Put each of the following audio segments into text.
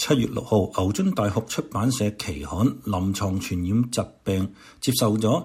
7月6號，牛津大學出版社期刊《臨床傳染疾病》接受咗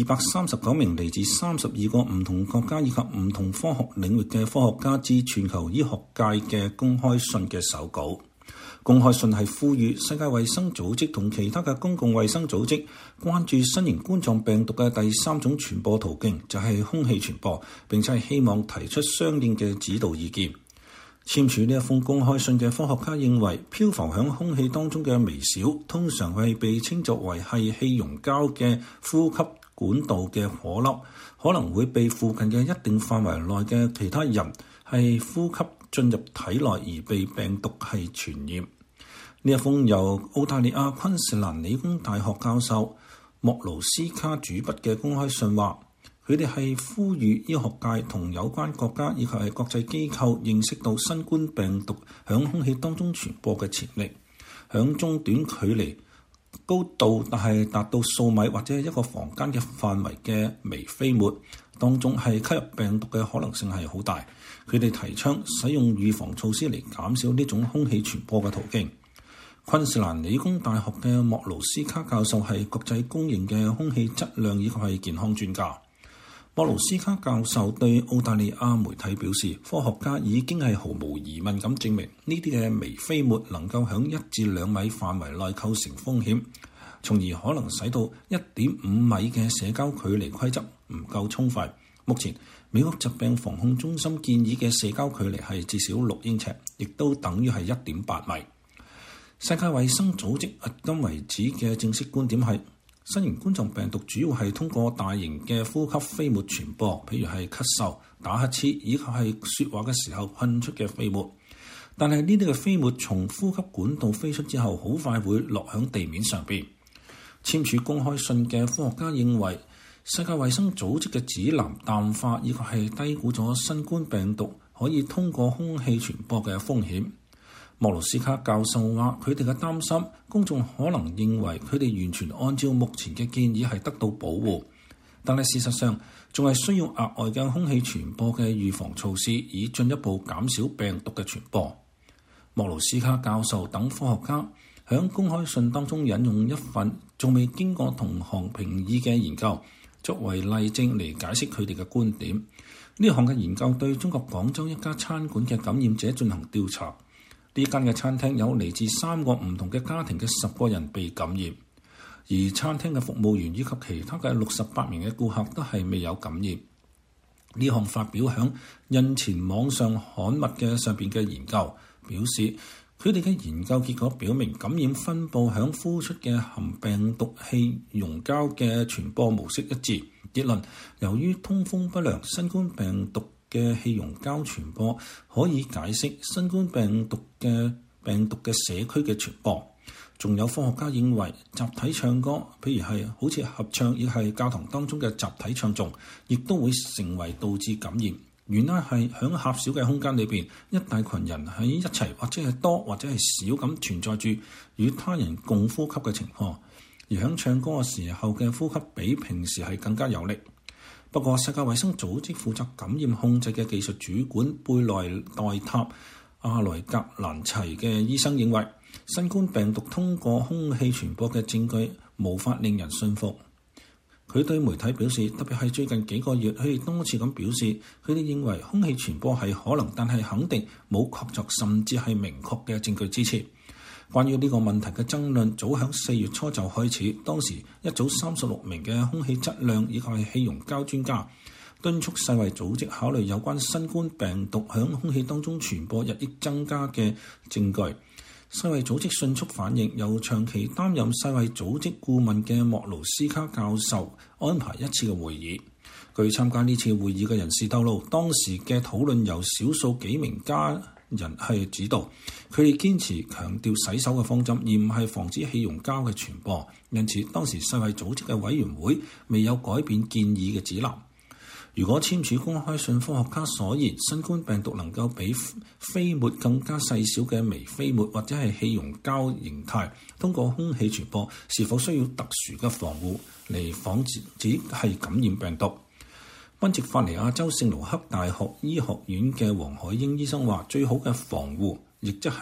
239名嚟自32個唔同國家以及唔同科學領域嘅科學家致全球醫學界嘅公開信嘅手稿。公開信係呼籲世界衛生組織同其他嘅公共衛生組織關注新型冠狀病毒嘅第3種傳播途徑，就係空氣傳播，並且係希望提出相應嘅指導意見。簽署呢一封公開信嘅科學家認為，漂浮響空氣當中嘅微小，通常係被稱作為係氣溶膠嘅呼吸管道嘅顆粒，可能會被附近嘅一定範圍內嘅其他人係呼吸進入體內而被病毒係傳染。呢一封由澳大利亞昆士蘭理工大學教授莫盧斯卡主筆嘅公開信話，佢哋係呼籲醫學界同有關國家以及係國際機構認識到新冠病毒響空氣當中傳播嘅潛力，響中短距離高度但係達到數米或者係一個房間嘅範圍嘅微飛沫當中係吸入病毒嘅可能性係好大。佢哋提倡使用預防措施嚟減少呢種空氣傳播嘅途徑。昆士蘭理工大學嘅莫盧斯卡教授係國際公認嘅空氣質量以及係健康專家。莫盧斯卡教授對澳大利亞媒體表示，科學家已經係毫無疑問咁證明呢啲嘅微飛沫能夠響1至2米範圍內構成風險，從而可能使到1.5米嘅社交距離規則唔夠充分。目前美國疾病防控中心建議嘅社交距離係至少6英尺，亦都等於係1.8米。世界衛生組織迄今為止嘅正式觀點係，新型冠狀病毒主要係通過大型嘅呼吸飛沫傳播，譬如係咳嗽、打乞嗤以及係説話嘅時候噴出嘅飛沫。但係呢啲嘅飛沫從呼吸管道飛出之後，好快會落響地面上邊。簽署公開信嘅科學家認為，世界衛生組織嘅指南淡化以及係低估咗新冠病毒可以通過空氣傳播嘅風險。莫盧斯卡教授話：佢哋嘅擔心，公眾可能認為佢哋完全按照目前嘅建議係得到保護，但係事實上仲係需要額外嘅空氣傳播嘅預防措施，以進一步減少病毒嘅傳播。莫盧斯卡教授等科學家喺公開信當中引用一份仲未經過同行評議嘅研究，作為例證嚟解釋佢哋嘅觀點。呢項嘅研究對中國廣州一家餐館嘅感染者進行調查。呢間嘅餐廳有嚟自3個唔同嘅家庭嘅10個人被感染，而餐廳嘅服務員以及其他嘅68名嘅顧客都係未有感染。呢項發表響印前網上刊物嘅上邊嘅研究表示，佢哋嘅研究結果表明，感染分佈響呼出嘅含病毒氣溶膠嘅傳播模式一致。結論，由於通風不良，新冠病毒嘅氣溶膠傳播可以解釋新冠病毒嘅社區嘅傳播。仲有科學家認為，集體唱歌，譬如係好似合唱，亦係教堂當中嘅集體唱誦，亦都會成為導致感染。原來係響狹小嘅空間裏邊，一大群人喺一齊，或者係多或者係少咁存在住與他人共呼吸嘅情況，而響唱歌嘅時候嘅呼吸比平時係更加有力。不過，世界衛生組織負責感染控制嘅技術主管貝萊代塔阿萊格蘭齊嘅醫生認為，新冠病毒通過空氣傳播嘅證據無法令人信服。佢對媒體表示，特別係最近幾個月，佢哋多次咁表示，佢哋認為空氣傳播係可能，但係肯定冇確鑿甚至係明確嘅證據支持。關於呢個問題嘅爭論早喺4月初就開始，當時一組36名嘅空氣質量以及係氣溶膠專家敦促世衛組織考慮有關新冠病毒響空氣當中傳播日益增加嘅證據。世衛組織迅速反應，由長期擔任世衛組織顧問嘅莫盧斯卡教授安排一次嘅會議。據參加呢次會議嘅人士透露，當時嘅討論由少數幾名家人係指導，佢哋堅持強調洗手嘅方針，而唔係防止氣溶膠嘅傳播。因此，當時世衛組織嘅委員會未有改變建議嘅指南。如果簽署公開信，科學家所言新冠病毒能夠比飛沫更加細小嘅微飛沫或者係氣溶膠形態通過空氣傳播，是否需要特殊嘅防護嚟防止係感染病毒？賓夕法尼亞州聖盧克大學醫學院嘅黃海英醫生話：最好嘅防護，亦即係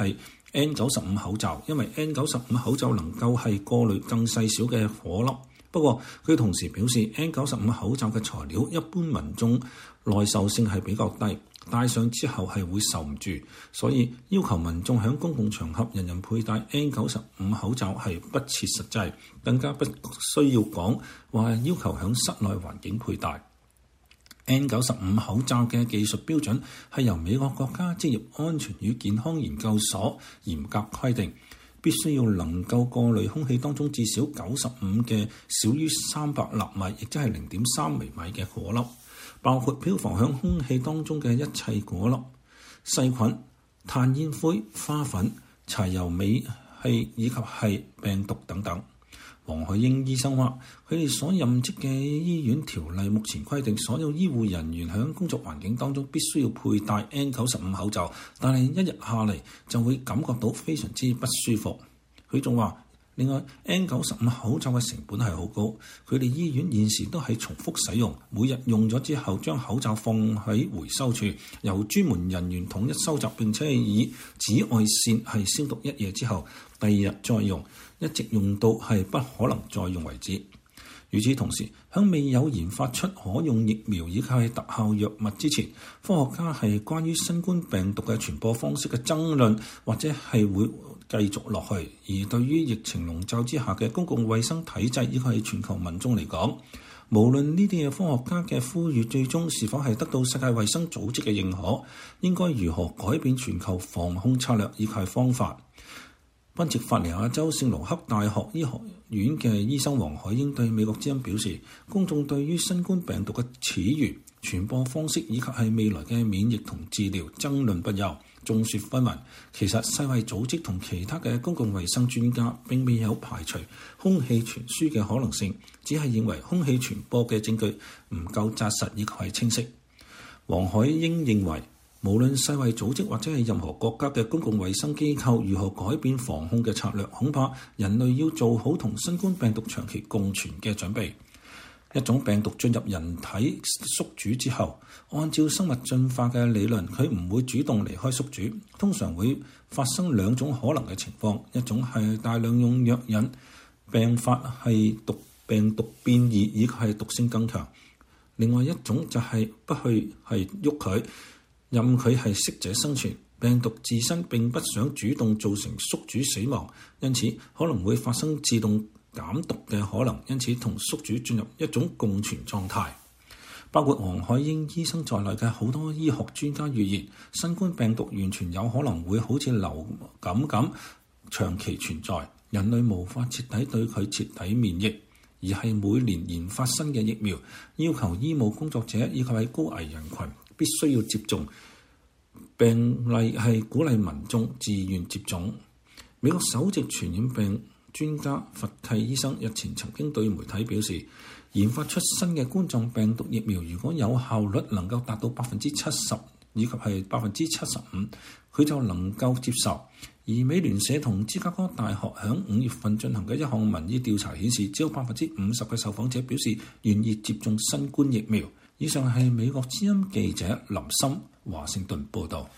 N95 口罩，因為 N95 口罩能夠係過濾更細小嘅顆粒。不過佢同時表示 N95 口罩嘅材料一般民眾耐受性係比較低，戴上之後係會受唔住，所以要求民眾喺公共場合人人佩戴 N95 口罩係不切實際，更加不需要講話要求喺室內環境佩戴。N95 口罩嘅技術標準係由美國國家職業安全與健康研究所嚴格規定，必須要能夠過濾空氣當中至少95嘅少於300納米，亦即係0.3微米嘅顆粒，包括漂浮喺空氣當中嘅一切顆粒、細菌、碳煙灰、花粉、柴油尾氣以及係病毒等等。黃海英醫生話：佢哋所任職嘅醫院條例目前規定，所有醫護人員喺工作環境當中必須要佩戴 N95 口罩，但係一日下嚟就會感覺到非常之不舒服。佢仲話：另外 N95 口罩嘅成本係好高，佢哋醫院現時都係重複使用，每日用咗之後將口罩放喺回收處，由專門人員統一收集，並且係以紫外線係消毒一夜之後，第二日再用，一直用到係不可能再用為止。與此同時，喺未有研發出可用疫苗以及係特效藥物之前，科學家係關於新冠病毒嘅傳播方式嘅爭論，或者係會繼續落去。而對於疫情籠罩之下嘅公共衛生體制以及係全球民眾嚟講，無論呢啲嘅科學家嘅呼籲最終是否係得到世界衛生組織嘅認可，應該如何改變全球防控策略以及係方法。賓夕法尼亞州聖盧克大學醫學院嘅醫生黃海英對美國之音表示，公眾對於新冠病毒嘅始源、傳播方式以及係未來嘅免疫同治療爭論不休，眾說紛紜。其實世衛組織同其他嘅公共衛生專家並未有排除空氣傳輸嘅可能性，只係認為空氣傳播嘅證據唔夠紮實以及係清晰。黃海英認為，無論世衛組織或者係任何國家嘅公共衛生機構如何改變防控嘅策略，恐怕人類要做好同新冠病毒長期共存嘅準備。一種病毒進入人體宿主之後，按照生物進化嘅理論，佢唔會主動離開宿主，通常會發生兩種可能嘅情況：一種係大量用藥引，病發係病毒變異以及係毒性更強；另外一種就係不去係喐佢，任佢係適者生存，病毒自身並不想主動造成宿主死亡，因此可能會發生自動減毒嘅可能，因此同宿主進入一種共存狀態。包括黃海英醫生在內嘅好多醫學專家預言，新冠病毒完全有可能會好似流感咁長期存在，人類無法徹底對佢徹底免疫，而係每年研發新嘅疫苗，要求醫務工作者以及係高危人群必須要接種，病例係鼓勵民眾自願接種。美國首席傳染病專家佛契醫生日前曾經對媒體表示，研發出新嘅冠狀病毒疫苗，如果有效率能夠達到70%以及係75%，佢就能夠接受。而美聯社同芝加哥大學響5月份進行嘅一項民意調查顯示，只有50%嘅受訪者表示願意接種新冠疫苗。以上係美國之音記者林森華盛頓報導。